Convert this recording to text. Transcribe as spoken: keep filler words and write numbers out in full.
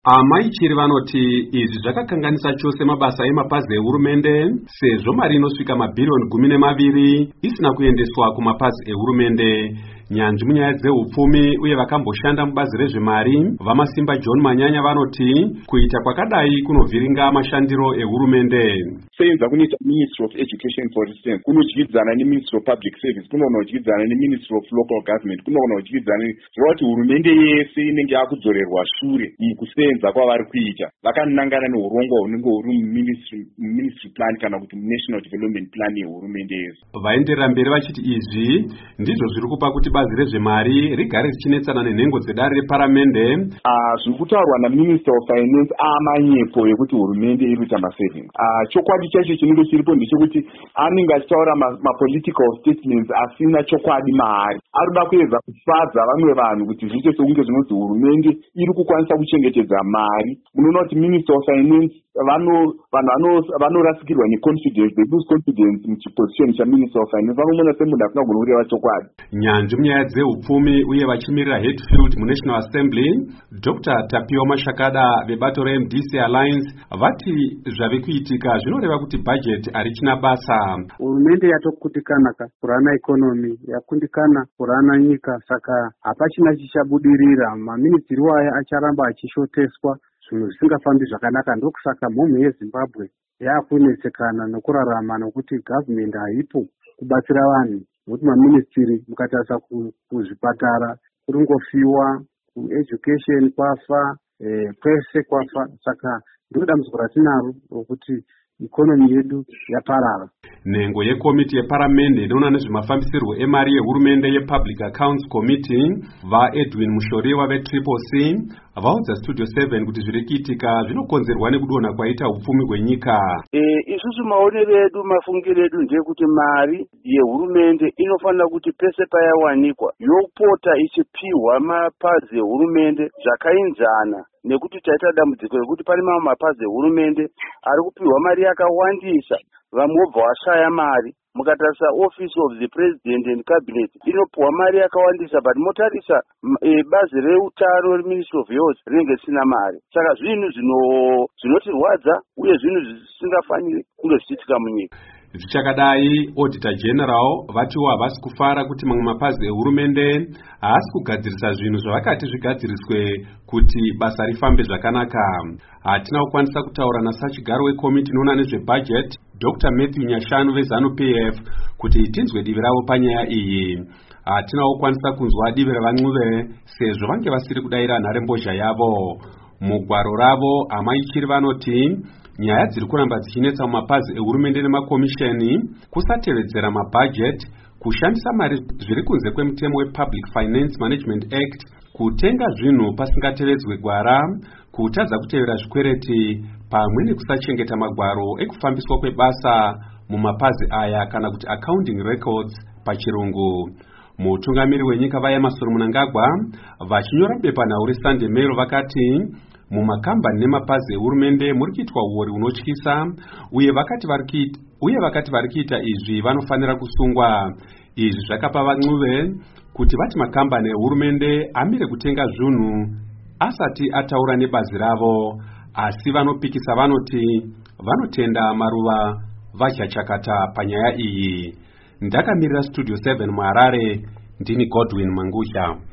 Amaichiri vanoti izvi zvakakanganisa chose mabasa emapazi ehurumende sezvo mari inosvika mabhirioni gumi nemaviri isina kuendeswa kumapazi ehurumende. Nyanzvi munyaya dzehupfumi uye vakamboshanda mubazi rezvemari vamasimba John Manyanya vanoti kuita kwakadai kunovhiringa mashandiro ehurumende. Seyenza kunoita Ministry of Education for instance kunodyidzana neMinistry of Public Service, kunogona kudyidzana neMinistry of Local Government, kunogona kudyidzana zvoreva kuti hurumende yese inenge yakudzorerwa shure mukusenza kwavari kuita. Vakanangana neurongwa hunenge huri muministry plan kana kuti national development plan yehurumende yese. Vaenderera mberi vachiti izvi ndizvo zviri kupa kuti bazi rezvemari rigare richinetsana nenhengo dzedare reparamende. Zviri kutaurwa naMinister of Finance amanyepo yekuti hurumende iri kuita masavings. Chokwadi chacho chinenge chiripo ndechekuti anenge achitaura mapolitical statements asina chokwadi maari. Arikuda kuedza kufadza vamwe vanhu kuti zviite sekunge zvinonzi hurumende iri kukwanisa kuchengetedza mari. Munoona kuti Minister of Finance vanhu vanorasikirwa neconfidence, they lose confidence muchiposition chaMinister of Finance. Vanomona semunhu asingagona kureva chokwadi. Nyanzvi munyaya dzehupfumi uye vachimirira Hatfield muNational Assembly, Doctor Tapio Mashakada vebato reM D C Alliance vati zvave kuitika zvinoreva kuti budget harichina basa. Hurumende yatokutikana kurana economy, yakundikana kurana nyika, saka hapachina chichabudirira. Maministry waya acharamba achishoteswa, zvinhu zvisingafambi zvakanaka. Ndokusaka mhomho yeZimbabwe yakunetsekana nokurarama nokuti government haipo kubatsira vanhu. Nokuti maministry mukatarisa kuzvipatara kuringofiwa, kueducation kwafa, eh, kwese kwafa. Saka ndiro dambudziko ratinaro rokuti ikonomi yedu yaparara. Nhengo yekomiti yeparamende inoona nezvemafambisirwo emari yehurumende yePublic Accounts Committee vaEdwin Mushoriwa veTriple C vaudza Studio seven kuti zviri kuitika zvinokonzerwa nekudonha kwaita hupfumi hwenyika. Eh, isusu maonero edu, mafungiro edu ndekuti mari yehurumende inofanira kuti pese payawanikwa yopota ichipiwa mapazi ehurumende zvakainzana, nekuti taita dambudziko rekuti pane mamwe mapazi ehurumende ari kupiwa mari yakawandisa, vamwe vobva vashaya mari. Mukatarisa Office of the President and Cabinet inopiwa mari yakawandisa, but motarisa e, bazi reutano Ministry of Health rinenge risina mari. Saka zvinhu zvinotirwadza uye zvinhu zvisingafaniri kunge zvichiitika munyika. Zvichakadai, Auditor General vatiwo havasi kufara kuti mamwe mapazi ehurumende haasi kugadzirisa zvinhu zvavakati zvigadziriswe kuti basa rifambe zvakanaka. Hatina kukwanisa kutaura nasachigaro wekomiti inoona nezvebudget Doctor Matthew Nyashanu veZANU-P F kuti itinzwe divi ravo panyaya iyi. Hatina kukwanisa kunzwa divi ravan'uve sezvo vange vasiri kudaira nharembozha yavo. Mugwaro ravo amaichiri vanoti nyaya dziri kuramba dzichinetsa mumapazi ehurumende nemakomisheni, kusatevedzera mabudget, kushandisa mari zviri kunze kwemutemo wePublic Finance Management Act, kutenga zvinhu pasingatevedzwe gwara, kutadza kutevera zvikwereti, pamwe nekusachengeta magwaro ekufambiswa kwebasa mumapazi aya kana kuti accounting records pachirungu. Mutungamiri wenyika vaEmmerson Mnangagwa vachinyora bepanhau reSunday Mail vakati mumakambani nemapazi ehurumende muri kuitwa uori unotyisa uye vakati varikuita uye vakati varikuita izvi vanofanira kusungwa. Izvi zvakapa van'uve kuti vati makambani ehurumende amire kutenga zvinhu asati ataura nebazi ravo, asi vanopikisa vanoti vanotenda maruva vachachakata panyaya iyi. Ndakamirira Studio seven muHarare, ndini Godwin Mangusha.